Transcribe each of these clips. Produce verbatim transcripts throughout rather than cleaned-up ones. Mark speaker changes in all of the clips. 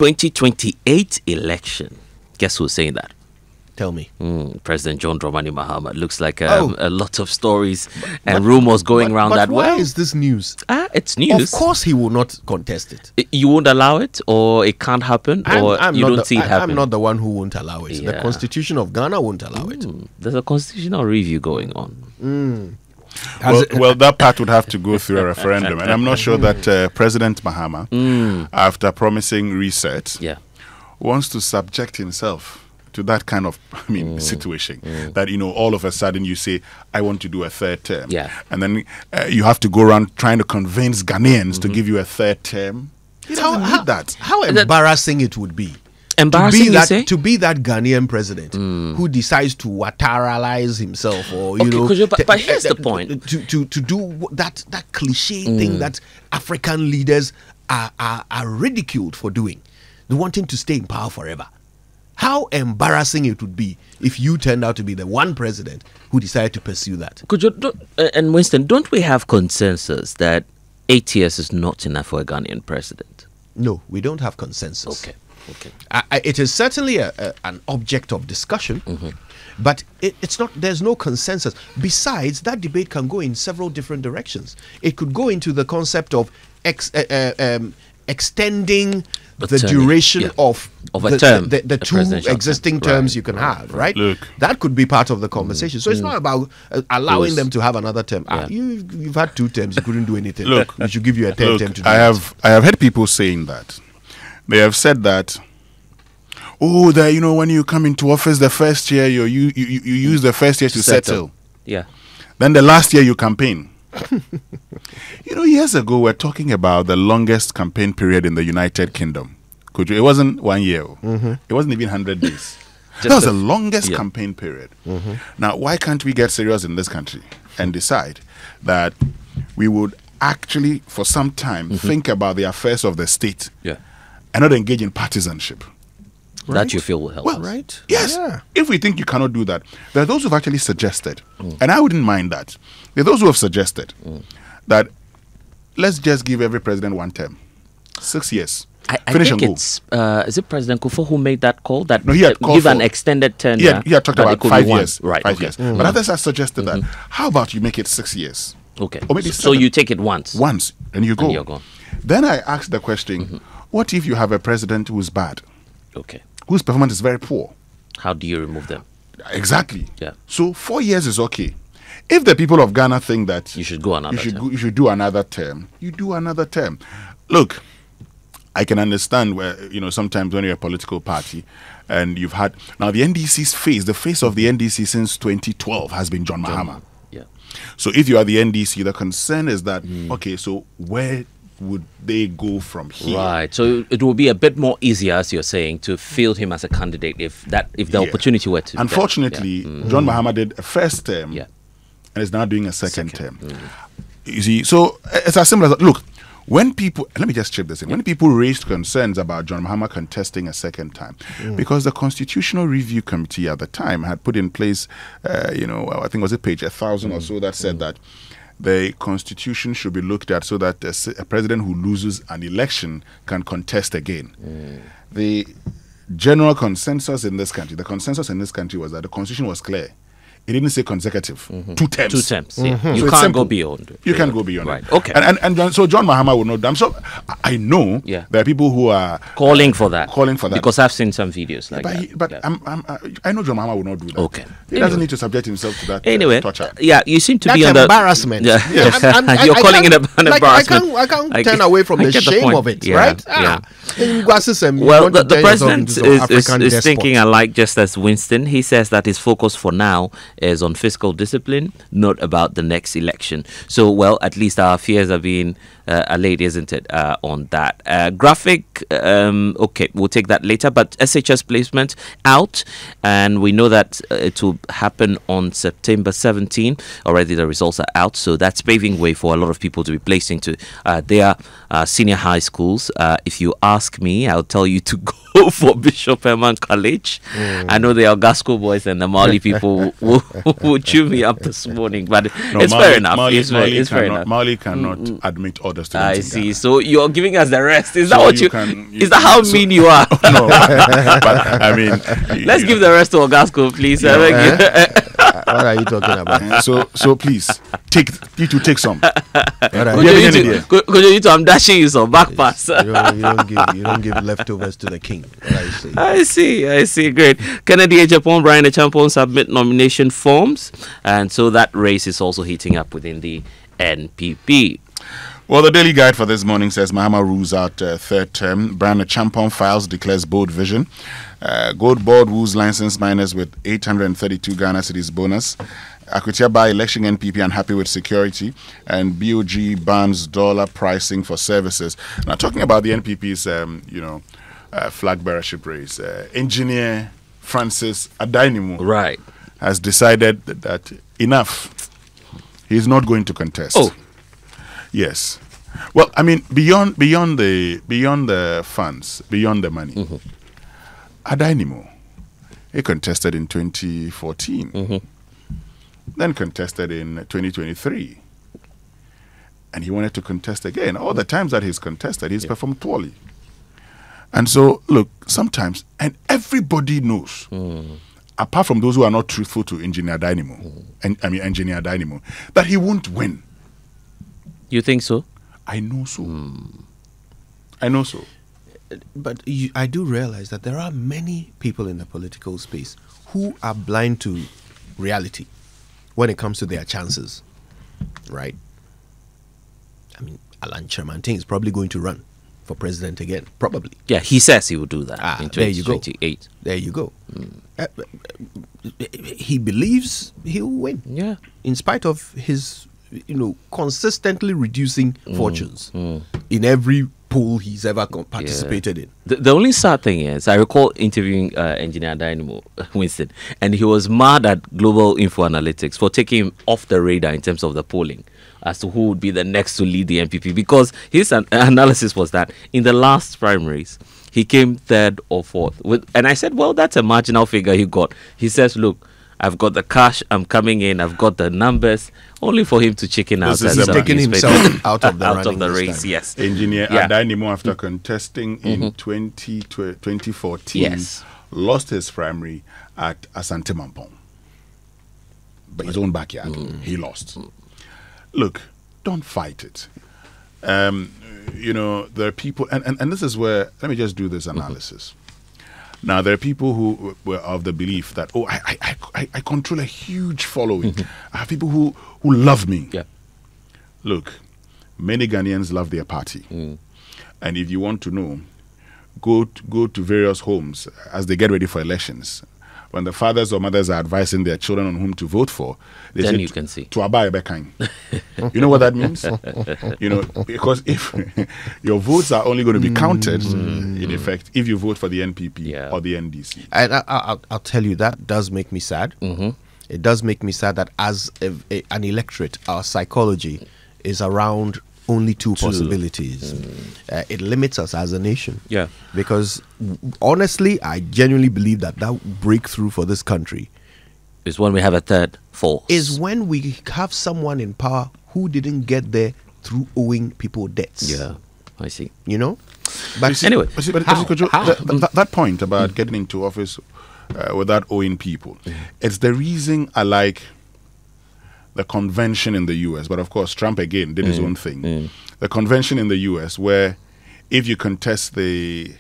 Speaker 1: twenty twenty-eight election. Guess who's saying that?
Speaker 2: Tell me.
Speaker 1: Mm, President John Dramani Mahama. Looks like
Speaker 2: Oh.
Speaker 1: um, a lot of stories and
Speaker 2: But-
Speaker 1: rumors going
Speaker 2: but,
Speaker 1: around
Speaker 2: but
Speaker 1: that.
Speaker 2: why
Speaker 1: Well,
Speaker 2: is this news?
Speaker 1: ah, it's news.
Speaker 2: Of course, he will not contest it.
Speaker 1: I- You won't allow it, or it can't happen, or you
Speaker 2: not
Speaker 1: don't
Speaker 2: the,
Speaker 1: see it
Speaker 2: I-
Speaker 1: happen.
Speaker 2: I'm not the one who won't allow it. The
Speaker 1: Yeah.
Speaker 2: Constitution of Ghana won't allow it.
Speaker 1: Mm, There's a constitutional review going on.
Speaker 2: Has
Speaker 3: Well,
Speaker 2: it-
Speaker 3: well, that part would have to go through a referendum, and I'm not sure that uh, President Mahama, after promising reset,
Speaker 1: Yeah.
Speaker 3: wants to subject himself to that kind of, I mean, situation. That, you know, all of a sudden you say, I want to do a third term.
Speaker 1: Yeah.
Speaker 3: And then uh, you have to go around trying to convince Ghanaians to give you a third term. He
Speaker 2: how,
Speaker 3: doesn't
Speaker 2: how,
Speaker 3: need that.
Speaker 2: how embarrassing it would be.
Speaker 1: Embarrassing,
Speaker 2: to be
Speaker 1: you
Speaker 2: that,
Speaker 1: say?
Speaker 2: to be that Ghanaian president who decides to Wataralize himself, or you
Speaker 1: Okay,
Speaker 2: know,
Speaker 1: Kojo, but-
Speaker 2: t-
Speaker 1: but here's
Speaker 2: t-
Speaker 1: the
Speaker 2: t-
Speaker 1: point.
Speaker 2: to to to do wh- that that cliche thing that African leaders are, are are ridiculed for doing, they wanting to stay in power forever. How embarrassing it would be if you turned out to be the one president who decided to pursue that.
Speaker 1: Could you, don't- uh, and Winston, don't we have consensus that eight years is not enough for a Ghanaian president?
Speaker 2: No, we don't have consensus.
Speaker 1: Okay. Okay.
Speaker 2: I, I, it is certainly a, a, an object of discussion, but it, it's not. There's no consensus. Besides, that debate can go in several different directions. It could go into the concept of ex, uh, uh, um, extending
Speaker 1: A
Speaker 2: the
Speaker 1: term,
Speaker 2: duration
Speaker 1: yeah.
Speaker 2: of
Speaker 1: Of a
Speaker 2: the,
Speaker 1: term,
Speaker 2: the, the, the
Speaker 1: a
Speaker 2: two
Speaker 1: presidential term.
Speaker 2: existing
Speaker 1: Right,
Speaker 2: terms you can
Speaker 1: right,
Speaker 2: have. Right.
Speaker 3: Look.
Speaker 2: That could be part of the conversation. So it's not about uh, allowing
Speaker 1: Those-
Speaker 2: them to have another term. Ah,
Speaker 1: Yeah.
Speaker 2: you, you've had two terms. You couldn't do anything.
Speaker 3: Look.
Speaker 2: we should give you a third
Speaker 3: Look,
Speaker 2: term to do
Speaker 3: I
Speaker 2: it.
Speaker 3: have I have heard people saying that. They have said that, oh, that, you know, when you come into office the first year, you you, you, you use the first year to settle.
Speaker 1: Yeah.
Speaker 3: Then the last year you campaign. You know, years ago, we're talking about the longest campaign period in the United Kingdom. Could you? It wasn't one year. It wasn't even one hundred days.
Speaker 1: Just
Speaker 3: that was
Speaker 1: a-
Speaker 3: the longest
Speaker 1: yeah.
Speaker 3: campaign period. Now, why can't we get serious in this country and decide that we would actually, for some time, think about the affairs of the state
Speaker 1: Yeah.
Speaker 3: and not engage in partisanship?
Speaker 1: That you feel will help
Speaker 3: Well,
Speaker 1: us.
Speaker 2: Right?
Speaker 3: Yes.
Speaker 2: Yeah.
Speaker 3: If we think you cannot do that, there are those who've actually suggested, and I wouldn't mind that. There are those who have suggested that let's just give every president one term, six years,
Speaker 1: I, I
Speaker 3: finish
Speaker 1: think
Speaker 3: and go.
Speaker 1: it's uh, is it President Kufuor who made that call that
Speaker 3: No, he had
Speaker 1: uh,
Speaker 3: called
Speaker 1: give an
Speaker 3: for-
Speaker 1: extended tenure.
Speaker 3: He had, he had talked
Speaker 1: but it
Speaker 3: about
Speaker 1: could be
Speaker 3: five
Speaker 1: one.
Speaker 3: years,
Speaker 1: right?
Speaker 3: Five
Speaker 1: okay.
Speaker 3: years. But others have suggested that. How about you make it six years,
Speaker 1: Okay.
Speaker 3: or maybe
Speaker 1: so
Speaker 3: seven.
Speaker 1: you take it once.
Speaker 3: once, and you go.
Speaker 1: you're gone.
Speaker 3: Then I asked the question: what if you have a president who's bad,
Speaker 1: Okay.
Speaker 3: whose performance is very poor?
Speaker 1: How do you remove them?
Speaker 3: Exactly.
Speaker 1: Yeah.
Speaker 3: So four years is okay. If the people of Ghana think that
Speaker 1: You should go another
Speaker 3: you should
Speaker 1: term.
Speaker 3: go, you should do another term, you do another term. Look, I can understand where, you know, sometimes when you're a political party and you've had now the N D C's face, the face of the N D C since twenty twelve has been John Mahama.
Speaker 1: Yeah.
Speaker 3: So if you are the N D C, the concern is that okay, so where would they go from here?
Speaker 1: Right. So it will be a bit more easier, as you're saying, to field him as a candidate if that if the
Speaker 3: Yeah.
Speaker 1: opportunity were to.
Speaker 3: Unfortunately,
Speaker 1: Yeah.
Speaker 3: John Mahama did a first term
Speaker 1: Yeah.
Speaker 3: and is now doing a second, term. You see, so it's as simple as look. When people, let me just chip this in. When people raised concerns about John Mahama contesting a second time, because the Constitutional Review Committee at the time had put in place, uh, you know, I think was it page a thousand or so that said that the Constitution should be looked at so that a, s- a president who loses an election can contest again. The general consensus in this country, the consensus in this country was that the Constitution was clear. It didn't say consecutive, two terms.
Speaker 1: Two terms. Yeah.
Speaker 3: So
Speaker 1: You
Speaker 3: it's
Speaker 1: can't
Speaker 3: simple.
Speaker 1: go beyond.
Speaker 3: You can't go beyond
Speaker 1: Right.
Speaker 3: it.
Speaker 1: Okay.
Speaker 3: And, and and John- so John Mahama will know. I'm so I know
Speaker 1: Yeah.
Speaker 3: there are people who are
Speaker 1: calling for that.
Speaker 3: calling for that.
Speaker 1: Because I've seen some videos like
Speaker 3: but
Speaker 1: that.
Speaker 3: he, but
Speaker 1: Yeah.
Speaker 3: I'm, I'm, I know John Mahama will not do that.
Speaker 1: Okay.
Speaker 3: He
Speaker 1: Anyway.
Speaker 3: doesn't need to subject himself to that. uh,
Speaker 1: Anyway,
Speaker 3: torture.
Speaker 1: yeah, you seem to
Speaker 2: That's
Speaker 1: be on the
Speaker 2: embarrassment.
Speaker 1: Yeah,
Speaker 2: I'm- I'm- I-
Speaker 1: you're
Speaker 2: I
Speaker 1: calling it
Speaker 2: can't-
Speaker 1: an
Speaker 2: like,
Speaker 1: embarrassment.
Speaker 2: I can't, I can't
Speaker 1: I
Speaker 2: turn
Speaker 1: get-
Speaker 2: away from
Speaker 1: I
Speaker 2: the
Speaker 1: get the
Speaker 2: shame
Speaker 1: point.
Speaker 2: of it,
Speaker 1: Yeah,
Speaker 2: right?
Speaker 1: yeah.
Speaker 2: In Gwasisem, you
Speaker 1: Well,
Speaker 2: want
Speaker 1: the,
Speaker 2: to
Speaker 1: the
Speaker 2: turn yourself
Speaker 1: president
Speaker 2: into some
Speaker 1: is, is,
Speaker 2: African
Speaker 1: is
Speaker 2: despot.
Speaker 1: thinking alike just as Winston. He says that his focus for now is on fiscal discipline, not about the next election. So, well, at least our fears are being uh, allayed, isn't it, uh, on that. Uh, graphic, um, okay, we'll take that later, but S H S placement out, and we know that uh, it will happen on September seventeenth. Already the results are out, so that's paving way for a lot of people to be placed into uh, their uh, senior high schools. Uh, if you ask me, I'll tell you to go for Bishop Herman College.
Speaker 2: Mm.
Speaker 1: I know the Algasco boys and the Mali people will, will, will chew me up this morning, but
Speaker 3: No,
Speaker 1: it's
Speaker 3: Mali-
Speaker 1: fair enough.
Speaker 3: Mali,
Speaker 1: it's fair,
Speaker 3: Mali
Speaker 1: it's fair
Speaker 3: cannot,
Speaker 1: enough.
Speaker 3: Mali cannot admit other students.
Speaker 1: I
Speaker 3: in
Speaker 1: see.
Speaker 3: Ghana.
Speaker 1: So you're giving us the rest. Is
Speaker 3: So
Speaker 1: that what
Speaker 3: you
Speaker 1: you?
Speaker 3: can- you
Speaker 1: is that
Speaker 3: can-
Speaker 1: how
Speaker 3: so-
Speaker 1: mean you are?
Speaker 3: No, but I mean,
Speaker 1: Let's
Speaker 3: you
Speaker 1: give the rest to Algasco, please.
Speaker 3: Yeah,
Speaker 1: I beg you.
Speaker 2: Eh? What are you talking about?
Speaker 3: know, so so please take you to take some.
Speaker 2: What are
Speaker 1: Kojo,
Speaker 2: you,
Speaker 3: Yeah,
Speaker 1: you
Speaker 3: yeah,
Speaker 1: two-
Speaker 3: yeah.
Speaker 1: Ko- Kojo, you two, I'm dashing you some back pass.
Speaker 2: you, don't, you don't give you don't give leftovers to the king. What are you saying?
Speaker 1: I see, I see, great. Kennedy Ejapon, Brian Achampon submit nomination forms, and so that race is also heating up within the N P P.
Speaker 3: Well, the daily guide for this morning says Mahama rules out uh, third term. Brian Achampon files, declares bold vision. Uh, Gold Board woos license miners with eight hundred thirty-two Ghana cedis bonus. Akutia by election N P P unhappy with security, and B O G bans dollar pricing for services. Now, talking about the N P P's, um, you know, uh, flag bearership race, uh, engineer Francis Adainimu
Speaker 1: Right.
Speaker 3: has decided that, that enough. He's not going to contest.
Speaker 1: Oh.
Speaker 3: Yes. Well, I mean, beyond beyond the beyond the funds, beyond the money, mm-hmm. Adainimu, he contested in twenty fourteen,
Speaker 1: Mm-hmm.
Speaker 3: then contested in twenty twenty-three, and he wanted to contest again. All the times that he's contested, he's
Speaker 1: Yeah.
Speaker 3: performed poorly. And so, look, sometimes, and everybody knows,
Speaker 1: Mm.
Speaker 3: apart from those who are not truthful to Engineer Dynamo,
Speaker 1: Mm.
Speaker 3: and I mean Engineer Dynamo, that he won't win.
Speaker 1: You think so?
Speaker 3: I know so.
Speaker 1: Mm.
Speaker 3: I know so.
Speaker 2: But you, I do realize that there are many people in the political space who are blind to reality when it comes to their chances, right? I mean, Alan Chermantin is probably going to run for president again, probably.
Speaker 1: Yeah, he says he will do that
Speaker 2: Ah,
Speaker 1: in
Speaker 2: there you go.
Speaker 1: twenty twenty-eight.
Speaker 2: There you go. Uh, he believes he'll win,
Speaker 1: Yeah.
Speaker 2: in spite of his, you know, consistently reducing
Speaker 1: Mm,
Speaker 2: fortunes in every poll he's ever co- participated in.
Speaker 1: The, the only sad thing is, I recall interviewing uh, Engineer Dynamo Winston, and he was mad at Global Info Analytics for taking him off the radar in terms of the polling as to who would be the next to lead the N P P, because his an- analysis was that in the last primaries, he came third or fourth. With, and I said, well, that's a marginal figure he got. He says, look, I've got the cash, I'm coming in, I've got the numbers, only for him to chicken out.
Speaker 3: This is
Speaker 1: and
Speaker 3: a-
Speaker 1: start
Speaker 2: Taking
Speaker 1: newspaper-
Speaker 2: himself out of the
Speaker 1: out
Speaker 2: running
Speaker 1: of the
Speaker 2: this
Speaker 1: race,
Speaker 2: time.
Speaker 1: yes.
Speaker 3: Engineer
Speaker 1: Yeah.
Speaker 3: Adainimu, after contesting in twenty, tw- twenty fourteen,
Speaker 1: Yes.
Speaker 3: lost his primary at Asante Mampong. But his own backyard, he lost. Look, don't fight it. Um, you know, there are people, and, and, and this is where, let me just do this analysis. Now, there are people who were of the belief that, oh, I, I, I, I control a huge following. I have people who, who love me.
Speaker 1: Yeah.
Speaker 3: Look, many Ghanaians love their party. And if you want to know, go to, go to various homes as they get ready for elections. When the fathers or mothers are advising their children on whom to vote for, they
Speaker 1: Then
Speaker 3: say
Speaker 1: you
Speaker 3: to-
Speaker 1: can see.
Speaker 3: to Abai Bekang. You know what that means? You know, because if your votes are only going to be counted, in effect, if you vote for the N P P
Speaker 1: Yeah.
Speaker 3: or the N D C.
Speaker 2: And I, I, I'll, I'll tell you, that does make me sad.
Speaker 1: Mm-hmm.
Speaker 2: It does make me sad that as a, a, an electorate, our psychology is around only two, possibilities. Uh, it limits us as a nation.
Speaker 1: Yeah.
Speaker 2: Because w- honestly, I genuinely believe that that breakthrough for this country
Speaker 1: Is when we have a third force.
Speaker 2: is when we have someone in power who didn't get there through owing people debts.
Speaker 1: Yeah, I see.
Speaker 2: You know? But
Speaker 3: You see-
Speaker 1: Anyway,
Speaker 3: but see, but-
Speaker 2: how?
Speaker 3: but see, Kojo,
Speaker 2: How?
Speaker 3: that, that- that point about getting into office uh, without owing people, it's the reason I like the convention in the U S. But of course, Trump again did his own thing. The convention in the U S, where if you contest the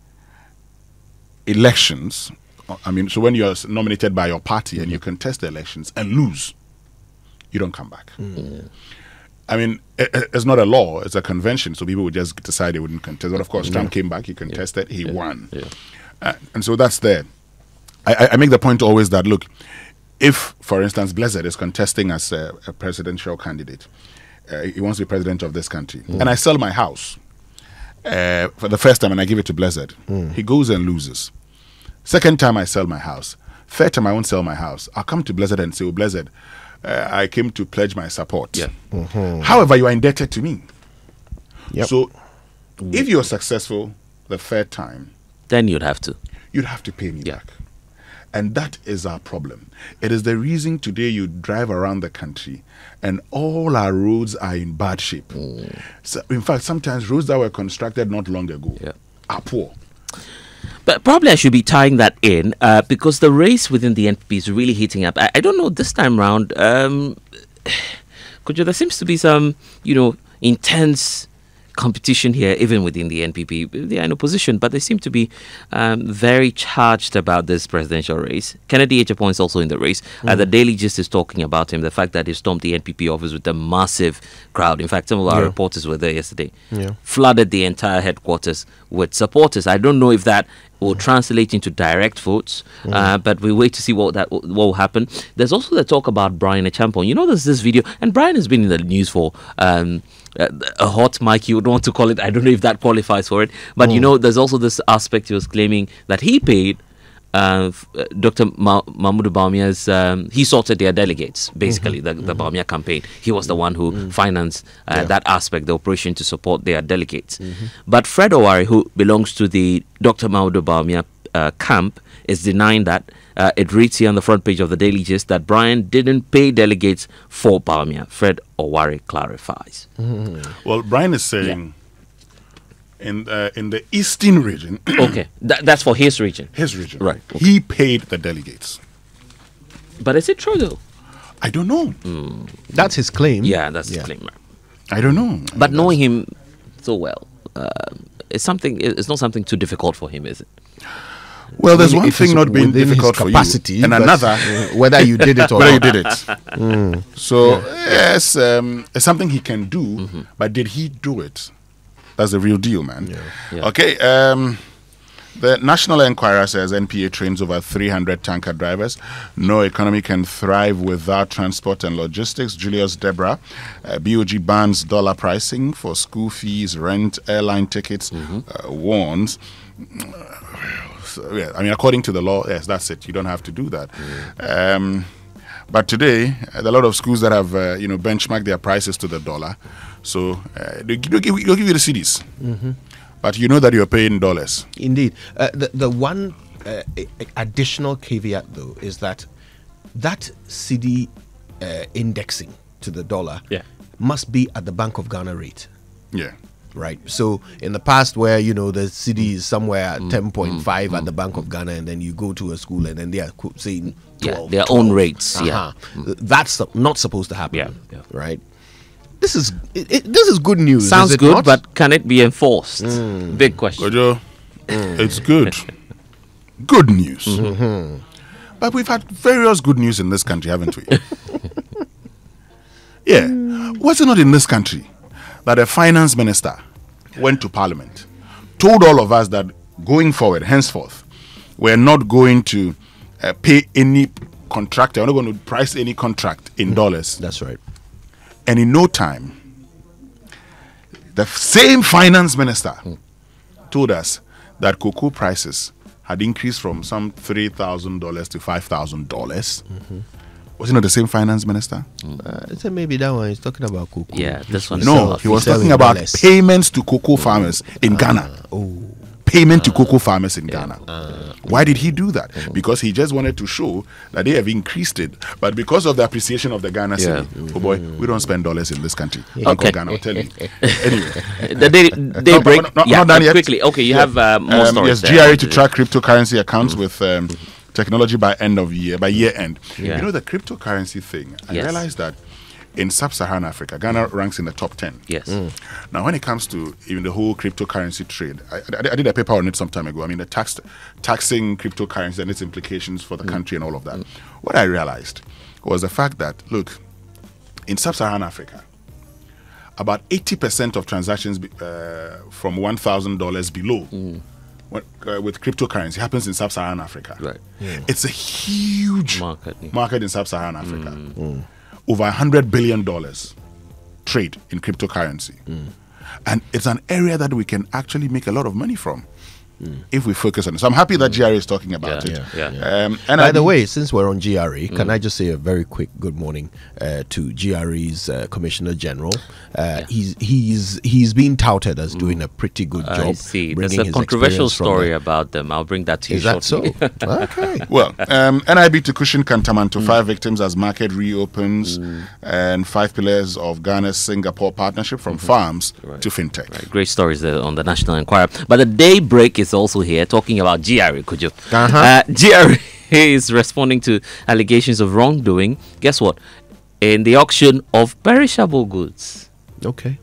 Speaker 3: elections, I mean, so when you're nominated by your party and you contest the elections and lose, you don't come back. I mean, it, it's not a law; it's a convention. So people would just decide they wouldn't contest. But of course, Trump came back; he contested, he won,
Speaker 1: Yeah.
Speaker 3: uh, and so that's there. I, I- I make the point always that look, if, for instance, Blessed is contesting as a, a presidential candidate, uh, he wants to be president of this country, and I sell my house uh, for the first time, and I give it to Blessed, he goes and loses. Second time, I sell my house. Third time, I won't sell my house. I'll come to Blessed and say, "Oh, Blessed, uh, I came to pledge my support."
Speaker 1: Yeah.
Speaker 3: However, you are indebted to me.
Speaker 2: Yep.
Speaker 3: So, if you're successful the third time,
Speaker 1: then you'd have to.
Speaker 3: You'd have to pay me
Speaker 1: Yeah.
Speaker 3: back. And that is our problem. It is the reason today you drive around the country and all our roads are in bad shape.
Speaker 1: Mm.
Speaker 3: So, in fact, sometimes roads that were constructed not long ago
Speaker 1: Yeah.
Speaker 3: are poor.
Speaker 1: But probably I should be tying that in uh, because the race within the N P P is really heating up. I, I don't know this time round. Um, Kojo, there seems to be some, you know, intense competition here, even within the N P P. They are in opposition, but they seem to be um, very charged about this presidential race. Kennedy Agyapong is also in the race. Mm. Uh, the Daily Gist is talking about him, the fact that he stormed the N P P office with a massive crowd. In fact, some of our
Speaker 2: Yeah.
Speaker 1: reporters were there yesterday.
Speaker 2: Yeah.
Speaker 1: Flooded the entire headquarters with supporters. I don't know if that will translate into direct votes,
Speaker 2: Mm.
Speaker 1: uh, but we wait to see what that what will happen. There's also the talk about Brian Achampong. You know, there's this video, and Brian has been in the news for um, a, a hot mic, you would want to call it. I don't know if that qualifies for it, but you know, there's also this aspect he was claiming that he paid uh, f- uh, Doctor Ma- Mahmoud Bawumia's, um, he sorted their delegates, basically, the, the Bawumia campaign. He was the one who financed uh,
Speaker 2: Yeah.
Speaker 1: that aspect, the operation to support their delegates. But Fred Owari, who belongs to the Doctor Mahmoud Bawumia uh, camp, is denying that. Uh, it reads here on the front page of the Daily Gist that Brian didn't pay delegates for Bawumia. Fred Owari clarifies.
Speaker 3: Well, Brian is saying in uh, in the eastern region,
Speaker 1: Okay, Tha- that's for his region.
Speaker 3: his region,
Speaker 1: Right.
Speaker 3: he paid the delegates.
Speaker 1: But is it true though?
Speaker 3: I don't know.
Speaker 2: That's his claim.
Speaker 1: Yeah, that's
Speaker 2: Yeah.
Speaker 1: the claim. Right?
Speaker 3: I don't know.
Speaker 1: But knowing him so well, uh, it's something. It's not something too difficult for him, is it?
Speaker 3: Well, there's
Speaker 2: I mean,
Speaker 3: one
Speaker 2: if
Speaker 3: thing
Speaker 2: it's
Speaker 3: not being
Speaker 2: within his
Speaker 3: difficult for
Speaker 2: capacity,
Speaker 3: you, and
Speaker 2: but,
Speaker 3: another
Speaker 2: uh, whether you did it or
Speaker 3: whether you
Speaker 2: not.
Speaker 3: did it. So yes, um, it's something he can do, but did he do it? That's the real deal, man.
Speaker 1: Yeah.
Speaker 3: Okay. Um, the National Enquirer says N P A trains over three hundred tanker drivers. No economy can thrive without transport and logistics. Julius Debra, uh, B O G bans dollar pricing for school fees, rent, airline tickets, uh, warns. So, yeah, I mean, according to the law, yes, that's it. You don't have to do that. Um, but today, uh, there are a lot of schools that have, uh, you know, benchmarked their prices to the dollar. So uh, they, they'll, give, they'll give you the C Ds. But you know that you're paying dollars.
Speaker 2: Indeed. Uh, the, the one uh, a- a- additional caveat, though, is that that C D uh, indexing to the dollar
Speaker 1: Yeah.
Speaker 2: must be at the Bank of Ghana rate.
Speaker 3: Yeah.
Speaker 2: Right. So in the past, where you know the C D is somewhere at ten point five at the Bank of Ghana, and then you go to a school and then they are co- saying
Speaker 1: Yeah,
Speaker 2: twelve,
Speaker 1: their
Speaker 2: twelve.
Speaker 1: own rates, yeah.
Speaker 2: Uh-huh. That's sup- not supposed to happen.
Speaker 1: Yeah, yeah.
Speaker 2: Right. This is it, it, this is good news.
Speaker 1: Sounds
Speaker 2: is it
Speaker 1: good,
Speaker 2: not?
Speaker 1: but can it be enforced? Big question.
Speaker 3: Gojo, it's good. Good news. But we've had various good news in this country, haven't we? Yeah. Was it not in this country that a finance minister went to parliament, told all of us that going forward, henceforth, we're not going to uh, pay any contractor, we're not going to price any contract in dollars.
Speaker 2: That's right.
Speaker 3: And in no time, the f- same finance minister told us that cocoa prices had increased from some three thousand dollars to five thousand dollars. Was it not the same finance minister?
Speaker 2: Uh, so maybe that one is talking about cocoa.
Speaker 1: Yeah, this one.
Speaker 3: No,
Speaker 2: sell-
Speaker 3: he was
Speaker 2: sell
Speaker 3: talking
Speaker 2: in
Speaker 3: about
Speaker 2: dollars.
Speaker 3: payments to cocoa farmers in Ghana.
Speaker 2: Oh.
Speaker 3: Payment to cocoa farmers in Ghana. Why did he do that? Because he just wanted to show that they have increased it, but because of the appreciation of the Ghana
Speaker 1: Yeah.
Speaker 3: cedi, oh boy, we don't spend dollars in this country. Bank
Speaker 1: Okay.
Speaker 3: of Ghana, I'll tell you. Anyway,
Speaker 1: The day, day
Speaker 3: No,
Speaker 1: break.
Speaker 3: no, no,
Speaker 1: yeah,
Speaker 3: not done
Speaker 1: but
Speaker 3: yet.
Speaker 1: quickly. Okay, you
Speaker 3: Yeah.
Speaker 1: have uh, more
Speaker 3: Um,
Speaker 1: stories.
Speaker 3: yes,
Speaker 1: there.
Speaker 3: G R A to track cryptocurrency accounts with um, technology by end of year, by year end.
Speaker 1: Yeah.
Speaker 3: You know the cryptocurrency thing. I
Speaker 1: Yes.
Speaker 3: realized that in sub-Saharan Africa, Ghana ranks in the top ten.
Speaker 1: Yes.
Speaker 3: Now, when it comes to even the whole cryptocurrency trade, I, I, I did a paper on it some time ago. I mean, the tax taxing cryptocurrency and its implications for the country and all of that. What I realized was the fact that, look, in sub-Saharan Africa, about eighty percent of transactions be- uh, from one thousand dollars below when, uh, with cryptocurrency happens in sub-Saharan Africa.
Speaker 1: Right.
Speaker 3: It's a huge
Speaker 1: Market, yeah.
Speaker 3: market in sub-Saharan Africa. Over one hundred billion dollars trade in cryptocurrency. And it's an area that we can actually make a lot of money from. if we focus on it. So I'm happy that G R A is talking about
Speaker 1: Yeah.
Speaker 3: it.
Speaker 1: Yeah.
Speaker 2: Yeah.
Speaker 3: Um, and
Speaker 2: By
Speaker 3: I,
Speaker 2: the way, since we're on G R A, can I just say a very quick good morning uh, to G R A's uh, Commissioner General? Uh, He's he's he's been touted as doing a pretty good job.
Speaker 1: I see. There's
Speaker 2: bringing
Speaker 1: a
Speaker 2: his
Speaker 1: controversial
Speaker 2: experience from
Speaker 1: story
Speaker 2: the-
Speaker 1: about them. I'll bring that to you
Speaker 2: Is that so?
Speaker 1: shortly.
Speaker 2: Okay.
Speaker 3: well, um, N I B to cushion Kantamanto, five victims as market reopens, and five pillars of Ghana's Singapore partnership from farms to fintech.
Speaker 1: Right, great stories there on the National Enquirer. But the Daybreak is also here talking about G R A, could you?
Speaker 2: Uh-huh.
Speaker 1: Uh, G R A is responding to allegations of wrongdoing. Guess what? In the auction of perishable goods.
Speaker 2: Okay.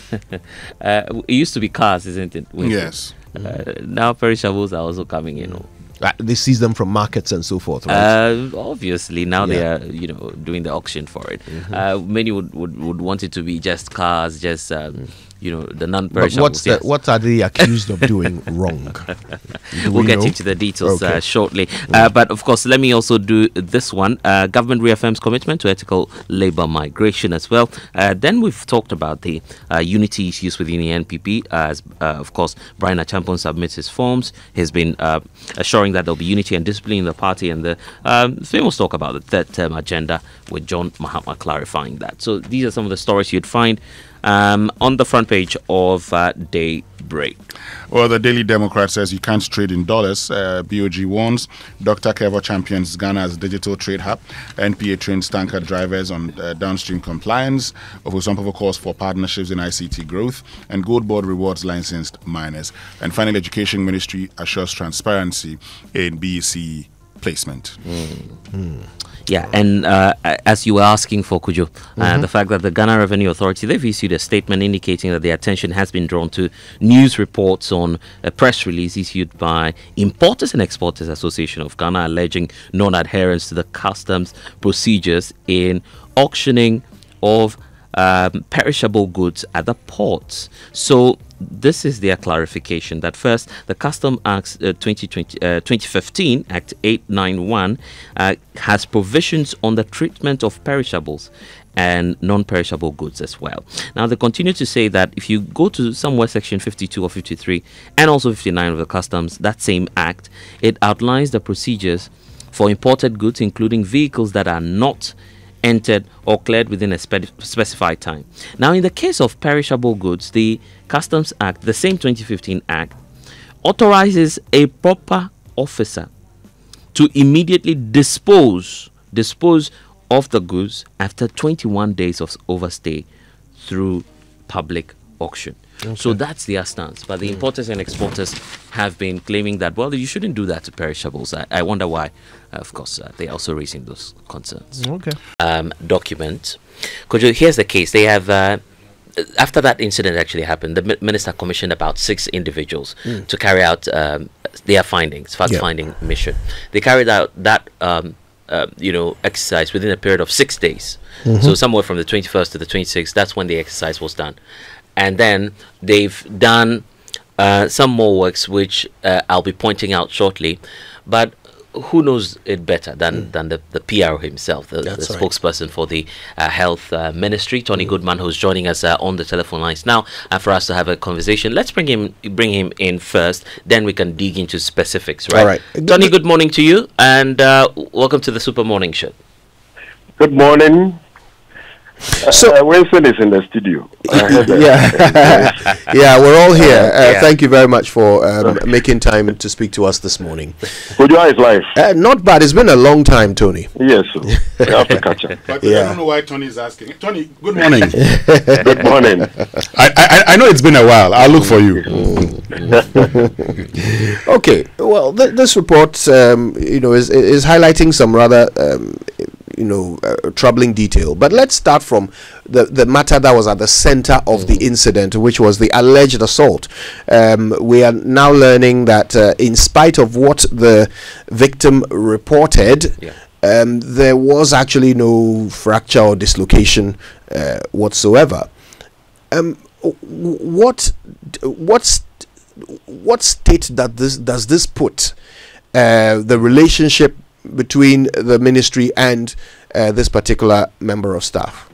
Speaker 1: Uh, it used to be cars, isn't it? Winston?
Speaker 3: Yes.
Speaker 1: Uh, now perishables are also coming in.
Speaker 2: Uh, they seize them from markets and so forth, right?
Speaker 1: Uh, obviously, now they
Speaker 2: Yeah.
Speaker 1: are, you know, doing the auction for it. Uh, many would, would, would want it to be just cars, just, um, you know, the
Speaker 2: but
Speaker 1: non-perishables.
Speaker 2: what's the,
Speaker 1: yes.
Speaker 2: what are they accused of doing wrong? Do
Speaker 1: We'll
Speaker 2: we
Speaker 1: get
Speaker 2: know?
Speaker 1: into the details uh,
Speaker 2: Okay.
Speaker 1: shortly. Uh, but of course, let me also do this one. Uh, government reaffirms commitment to ethical labor migration as well. Uh, then we've talked about the uh, unity issues within the N P P. As uh, of course, Brian Achampon submits his forms. He's been uh, assuring that there'll be unity and discipline in the party, and the um, famous talk about the third term agenda with John Mahama clarifying that. So these are some of the stories you'd find um, on the front page of uh, Daybreak.
Speaker 3: Well, the Daily Democrat says you can't trade in dollars. Uh, B O G warns. Doctor Kevo champions Ghana's digital trade hub. N P A trains tanker drivers on uh, downstream compliance. Ofusampovo calls for partnerships in I C T growth. And Gold Board rewards licensed miners. And finally, Education Ministry assures transparency in B E C placement.
Speaker 1: Yeah, and uh, as you were asking for, Kujo, uh, the fact that the Ghana Revenue Authority, they've issued a statement indicating that their attention has been drawn to news reports on a press release issued by Importers and Exporters Association of Ghana alleging non-adherence to the customs procedures in auctioning of um, perishable goods at the ports. So this is their clarification that first, the Custom Act uh, twenty twenty, uh, twenty fifteen, Act eight ninety-one, uh, has provisions on the treatment of perishables and non-perishable goods as well. Now, they continue to say that if you go to somewhere section fifty-two or fifty-three and also fifty-nine of the Customs, that same act, it outlines the procedures for imported goods, including vehicles that are not entered or cleared within a spe- specified time. Now, in the case of perishable goods, the Customs Act, the same twenty fifteen Act, authorizes a proper officer to immediately dispose dispose of the goods after twenty-one days of overstay through public auction. So that's their stance. But the importers and exporters have been claiming that, well, you shouldn't do that to perishables. I, I wonder why. Uh, of course, uh, they're also raising those concerns.
Speaker 2: Okay.
Speaker 1: Um, document. Kojo, here's the case. They have, uh, after that incident actually happened, the mi- minister commissioned about six individuals to carry out um, their findings, fact-finding mission. They carried out that, um, uh, you know, exercise within a period of six days. So somewhere from the twenty-first to the twenty-sixth, that's when the exercise was done. And then they've done uh, some more works, which uh, I'll be pointing out shortly. But who knows it better than, mm. than the, the P R himself, the, the
Speaker 2: right.
Speaker 1: spokesperson for the uh, health uh, ministry, Tony mm. Goodman, who's joining us uh, on the telephone lines now uh, for us to have a conversation. Let's bring him bring him in first, then we can dig into specifics, right?
Speaker 2: All right.
Speaker 1: Tony, good morning to you, and uh, welcome to the Super Morning Show.
Speaker 4: Good morning.
Speaker 2: So-
Speaker 4: uh, Winston is in the studio. I heard that.
Speaker 2: Yeah, yeah, we're all here. Uh,
Speaker 1: Yeah.
Speaker 2: Thank you very much for um, making time to speak to us this morning.
Speaker 4: Kujoa is live.
Speaker 2: Uh, not bad. It's been a long time, Tony.
Speaker 4: Yes, so we have to catch up.
Speaker 3: But
Speaker 2: Yeah.
Speaker 3: I don't know why Tony is asking. Tony, good morning.
Speaker 4: Good morning.
Speaker 3: I, I I know it's been a while. I'll look for you.
Speaker 2: Okay. Well, th- this report, um, you know, is is highlighting some rather, um, you know, uh, troubling detail. But let's start from the the matter that was at the center of the incident, which was the alleged assault. Um, we are now learning that, uh, in spite of what the victim reported,
Speaker 1: Yeah.
Speaker 2: um, there was actually no fracture or dislocation uh, whatsoever. Um, w- what what's what state that this does this put uh, the relationship between the ministry and uh, this particular member of staff?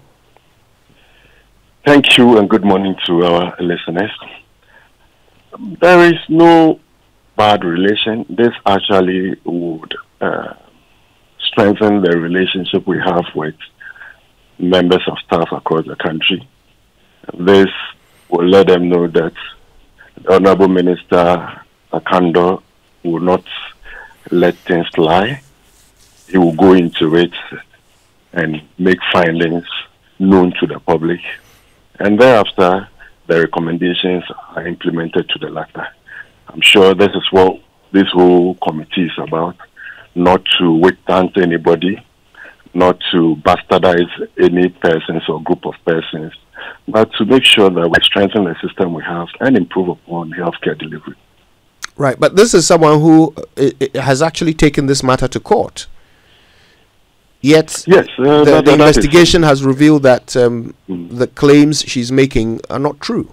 Speaker 4: Thank you and good morning to our listeners. There is no bad relation. This actually would uh, strengthen the relationship we have with members of staff across the country. This will let them know that the Honorable Minister Akando will not let things lie. He will go into it and make findings known to the public. And thereafter, the recommendations are implemented to the latter. I'm sure this is what this whole committee is about, not to withstand anybody, not to bastardize any persons or group of persons, but to make sure that we strengthen the system we have and improve upon healthcare delivery.
Speaker 5: Right, but this is someone who uh, has actually taken this matter to court. Yet,
Speaker 4: yes, uh,
Speaker 5: the,
Speaker 4: that,
Speaker 5: the
Speaker 4: that
Speaker 5: investigation has revealed that um, mm. the claims she's making are not true.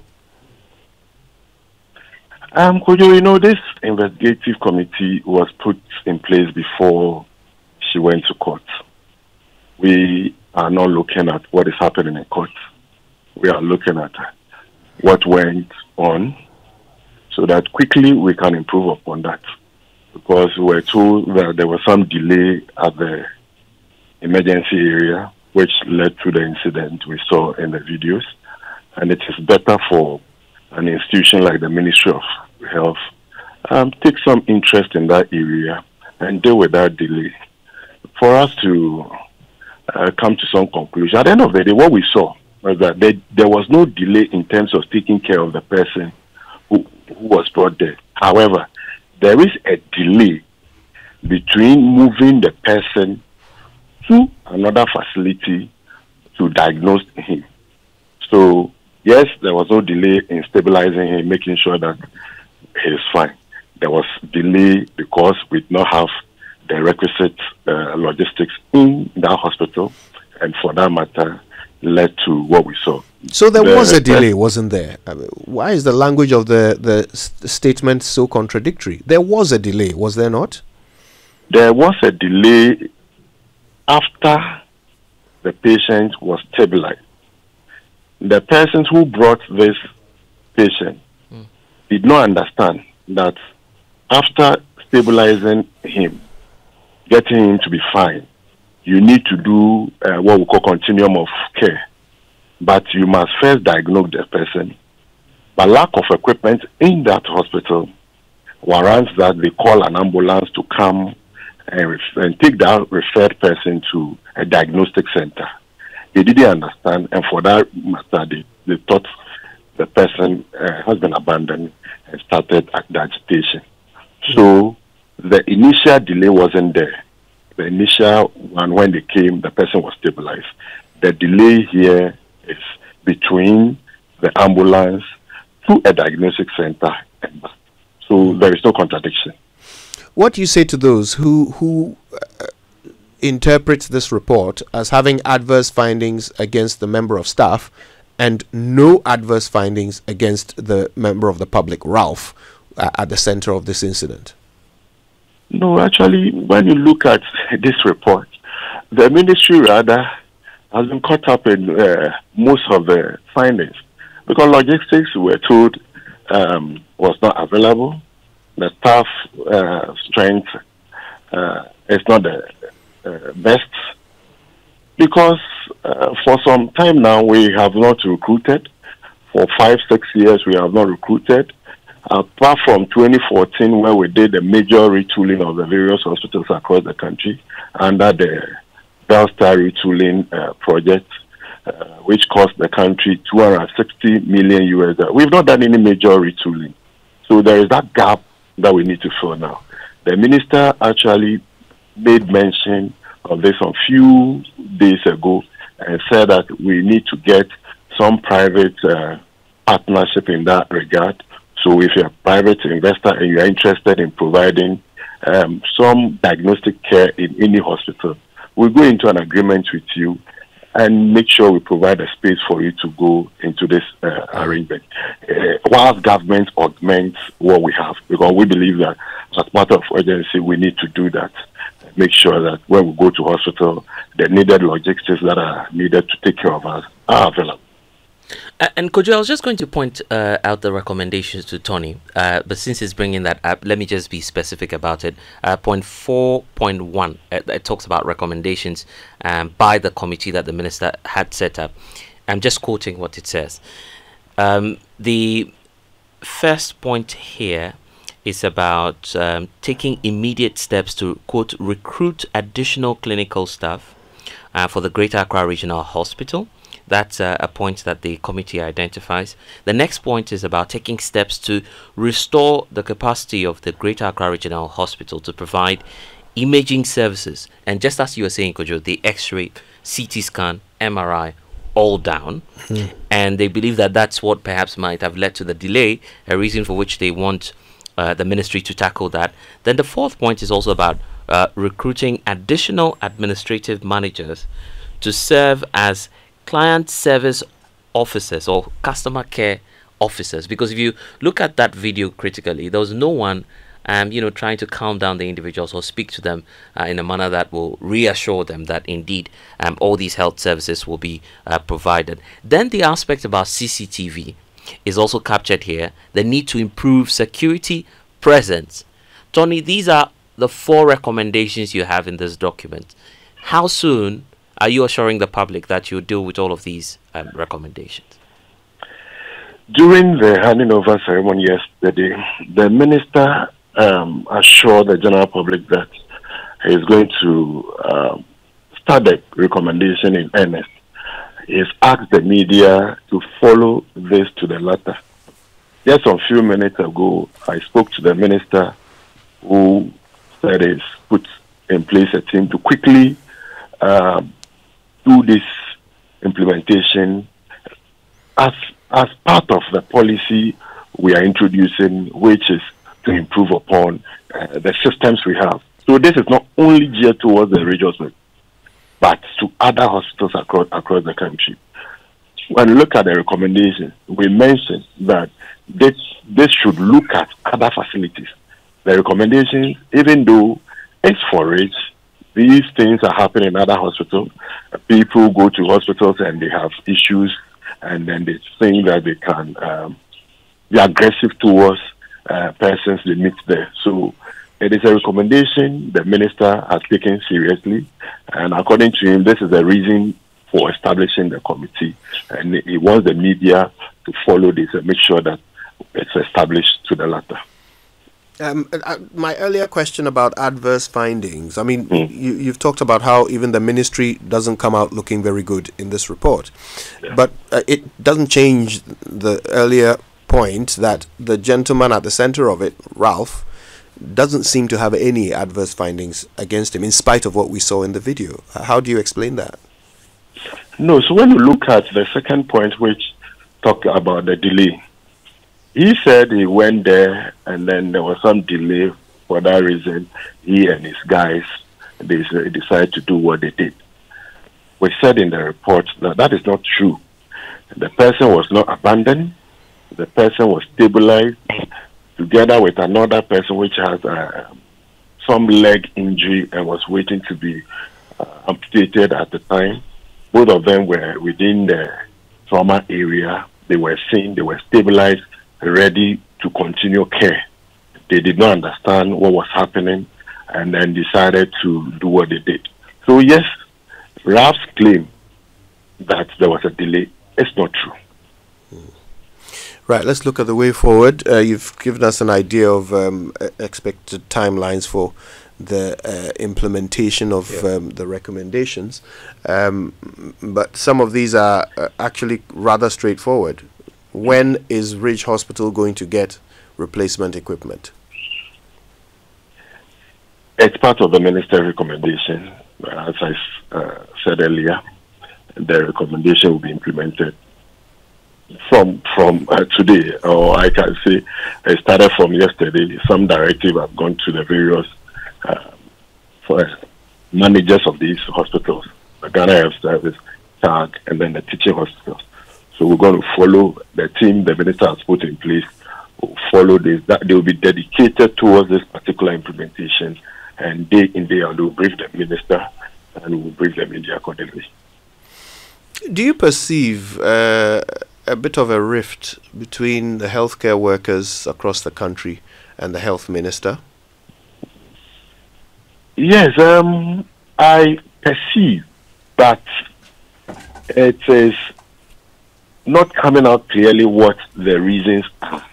Speaker 4: Um, Kojo, you know, this investigative committee was put in place before she went to court. We are not looking at what is happening in court. We are looking at what went on so that quickly we can improve upon that. Because we were told that there was some delay at the emergency area, which led to the incident we saw in the videos. And it is better for an institution like the Ministry of Health um, take some interest in that area and deal with that delay. For us to uh, come to some conclusion, at the end of the day, what we saw was that there, there was no delay in terms of taking care of the person who, who was brought there. However, there is a delay between moving the person to another facility to diagnose him. So, yes, there was no delay in stabilizing him, making sure that he is fine. There was delay because we did not have the requisite uh, logistics in that hospital, and for that matter, led to what we saw.
Speaker 5: So there
Speaker 4: the,
Speaker 5: was a delay, wasn't there? I mean, why is the language of the, the st statement so contradictory? There was a delay, was there not?
Speaker 4: There was a delay after the patient was stabilized. The persons who brought this patient mm. did not understand that after stabilizing him, getting him to be fine, you need to do uh, what we call continuum of care. But you must first diagnose the person. But lack of equipment in that hospital warrants that they call an ambulance to come and, ref and take that referred person to a diagnostic center. They didn't understand, and for that matter, they, they thought the person uh, has been abandoned and started the agitation. So the initial delay wasn't there. The initial one, when they came, the person was stabilized. The delay here is between the ambulance to a diagnostic center and back. So there is no contradiction.
Speaker 5: What do you say to those who who uh, interpret this report as having adverse findings against the member of staff and no adverse findings against the member of the public, Ralph, uh, at the center of this incident?
Speaker 4: No, actually, when you look at this report, the ministry rather has been caught up in uh, most of the findings because logistics, we were told, um, was not available. The staff uh, strength uh, is not the uh, best because uh, for some time now we have not recruited. For five, six years we have not recruited. Apart from twenty fourteen, where we did a major retooling of the various hospitals across the country under the Bellstar retooling uh, project, uh, which cost the country two hundred sixty million U S dollars. We've not done any major retooling. So there is that gap that we need to fill now. The minister actually made mention of this a few days ago and said that we need to get some private uh, partnership in that regard. So if you're a private investor and you're interested in providing um, some diagnostic care in any hospital, we'll go into an agreement with you and make sure we provide a space for you to go into this uh, arrangement. Uh, whilst government augments what we have, because we believe that as part of urgency, we need to do that. Make sure that when we go to hospital, the needed logistics that are needed to take care of us are available.
Speaker 1: Uh, and Kojo, I was just going to point uh, out the recommendations to Tony, uh, but since he's bringing that up, let me just be specific about it. Uh, point four point one, uh, it talks about recommendations um, by the committee that the minister had set up. I'm just quoting what it says. Um, the first point here is about um, taking immediate steps to, quote, recruit additional clinical staff uh, for the Greater Accra Regional Hospital. That's uh, a point that the committee identifies. The next point is about taking steps to restore the capacity of the Greater Accra Regional Hospital to provide imaging services. And just as you were saying, Kojo, the X-ray, C T scan, M R I, all down. Mm. And they believe that that's what perhaps might have led to the delay, a reason for which they want uh, the ministry to tackle that. Then the fourth point is also about uh, recruiting additional administrative managers to serve as client service officers or customer care officers, because if you look at that video critically, there was no one um, you know, trying to calm down the individuals or speak to them uh, in a manner that will reassure them that indeed um, all these health services will be uh, provided. Then the aspect about C C T V is also captured here, the need to improve security presence. Tony, these are the four recommendations you have in this document. How soon are you assuring the public that you'll deal with all of these um, recommendations?
Speaker 4: During the handing over ceremony yesterday, the minister um, assured the general public that he is going to um, start the recommendation in earnest. He's asked the media to follow this to the letter. Just a few minutes ago, I spoke to the minister who said he's put in place a team to quickly uh, do this implementation as as part of the policy we are introducing, which is to improve upon uh, the systems we have. So this is not only geared towards the regional hospital, but to other hospitals across across the country. When we look at the recommendations, we mentioned that this this should look at other facilities. The recommendations, even though it's for rich, these things are happening in other hospitals. People go to hospitals and they have issues, and then they think that they can um, be aggressive towards uh, persons they meet there. So it is a recommendation the minister has taken seriously, and according to him, this is the reason for establishing the committee, and he wants the media to follow this and make sure that it's established to the latter.
Speaker 5: Um, uh, my earlier question about adverse findings, I mean,
Speaker 4: Mm.
Speaker 5: you, you've talked about how even the ministry doesn't come out looking very good in this report.
Speaker 4: Yeah.
Speaker 5: But uh, it doesn't change the earlier point that the gentleman at the center of it, Ralph, doesn't seem to have any adverse findings against him, in spite of what we saw in the video. How do you explain that?
Speaker 4: No, so when you look at the second point, which talked about the delay, he said he went there and then there was some delay. For that reason, he and his guys, they decided to do what they did. We said in the report that that is not true. The person was not abandoned. The person was stabilized together with another person which has uh, some leg injury and was waiting to be uh, amputated at the time. Both of them were within the trauma area. They were seen, they were stabilized, ready to continue care. They did not understand what was happening and then decided to do what they did. So yes, Ralph's claim that there was a delay is not true.
Speaker 5: Right, let's look at the way forward. Uh, you've given us an idea of um, expected timelines for the uh, implementation of
Speaker 2: Yeah.
Speaker 5: um, the recommendations, um, but some of these are uh, actually rather straightforward. When is Ridge Hospital going to get replacement equipment?
Speaker 4: It's part of the minister's recommendation. As I uh, said earlier, the recommendation will be implemented from from uh, today, or I can say it started from yesterday. Some directive have gone to the various uh, for managers of these hospitals, the Ghana Health Service, T A G, and then the teaching hospitals. So we're going to follow the team the minister has put in place. Will follow this. That they will be dedicated towards this particular implementation, and day in day out, they will brief the minister and we will brief the media accordingly.
Speaker 5: Do you perceive uh, a bit of a rift between the healthcare workers across the country and the health minister?
Speaker 4: Yes, um, I perceive that it is not coming out clearly what the reasons are.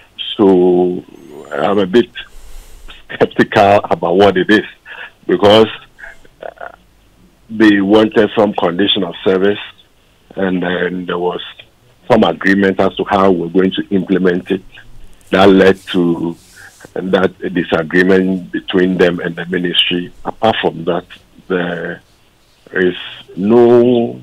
Speaker 4: So I'm a bit skeptical about what it is, because uh, they wanted some condition of service, and then there was some agreement as to how we're going to implement it. That led to that disagreement between them and the ministry. Apart from that, there is no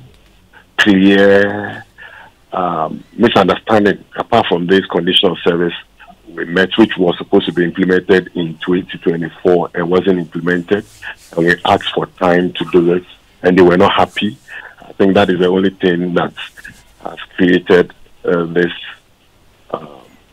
Speaker 4: clear um, misunderstanding apart from this condition of service we met, which was supposed to be implemented in twenty twenty-four and wasn't implemented. And we asked for time to do it, and they were not happy. I think that is the only thing that has created uh, this um,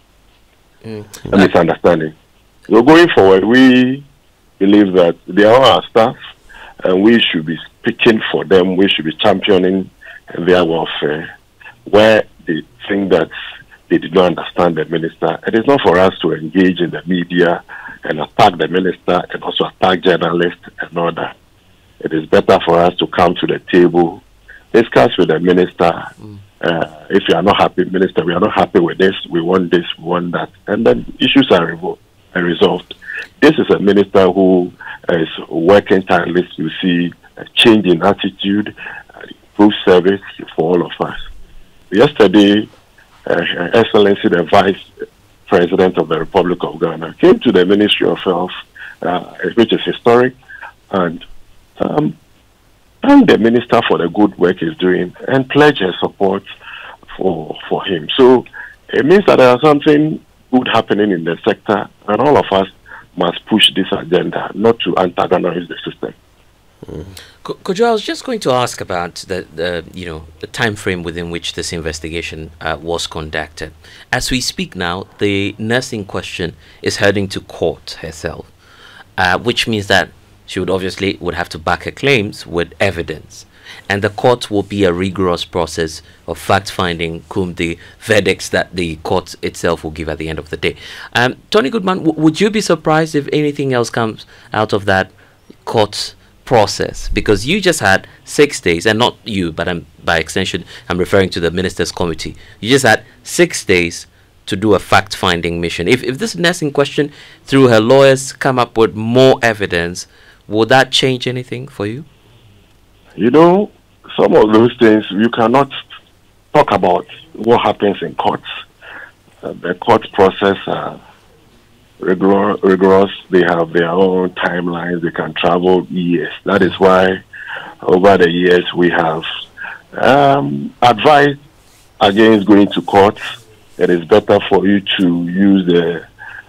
Speaker 4: mm. misunderstanding. So going forward, we believe that they are our staff, and we should be speaking for them. We should be championing their welfare. Where they think that they did not understand the minister, it is not for us to engage in the media and attack the minister and also attack journalists and all that. It is better for us to come to the table, discuss with the minister. Mm. Uh, if you are not happy, minister, we are not happy with this, we want this, we want that, and then issues are resolved. And resolved. This is a minister who is working tirelessly to see a change in attitude, improved service for all of us. Yesterday, uh, Excellency, the Vice President of the Republic of Ghana, came to the Ministry of Health, uh, which is historic, and um, thanked the minister for the good work he's doing and pledged her support for for him. So it means that there is something good happening in the sector, and all of us must push this agenda, not to antagonize the system.
Speaker 1: Mm. Kojo, I was just going to ask about the, the you know the time frame within which this investigation uh, was conducted. As we speak now, the nurse in question is heading to court herself, uh, which means that she would obviously would have to back her claims with evidence. And the court will be a rigorous process of fact-finding, cum the verdicts that the court itself will give at the end of the day. Um, Tony Goodman, w would you be surprised if anything else comes out of that court process? Because you just had six days, and not you, but I'm, by extension, I'm referring to the Ministers' Committee. You just had six days to do a fact-finding mission. If, if this nurse in question, through her lawyers, come up with more evidence, would that change anything for you?
Speaker 4: You know, some of those things you cannot talk about what happens in courts. Uh, the court process are rigor rigorous. They have their own timelines. They can travel years. That is why over the years we have um, advised against going to court. It is better for you to use the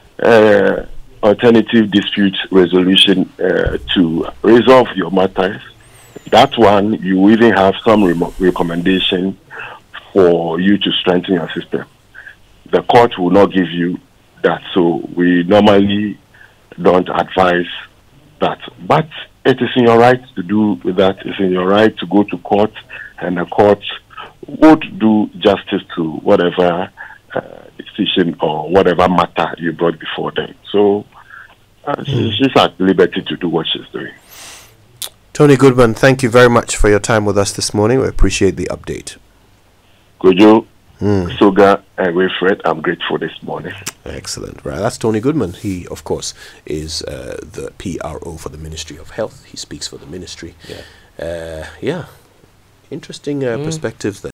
Speaker 4: uh, alternative dispute resolution uh, to resolve your matters. That one, you even have some re recommendation for you to strengthen your system. The court will not give you that, so we normally don't advise that. But it is in your right to do with that. It's in your right to go to court, and the court would do justice to whatever uh, decision or whatever matter you brought before them. So uh, mm. she's at liberty to do what she's doing.
Speaker 5: Tony Goodman, thank you very much for your time with us this morning. We appreciate the update.
Speaker 4: Kojo, mm. Soga, and Wilfred, I'm grateful this morning.
Speaker 5: Excellent. Right, that's Tony Goodman. He, of course, is uh, the P R O for the Ministry of Health. He speaks for the ministry.
Speaker 1: Yeah.
Speaker 5: Uh, yeah. Interesting uh, mm. perspectives there.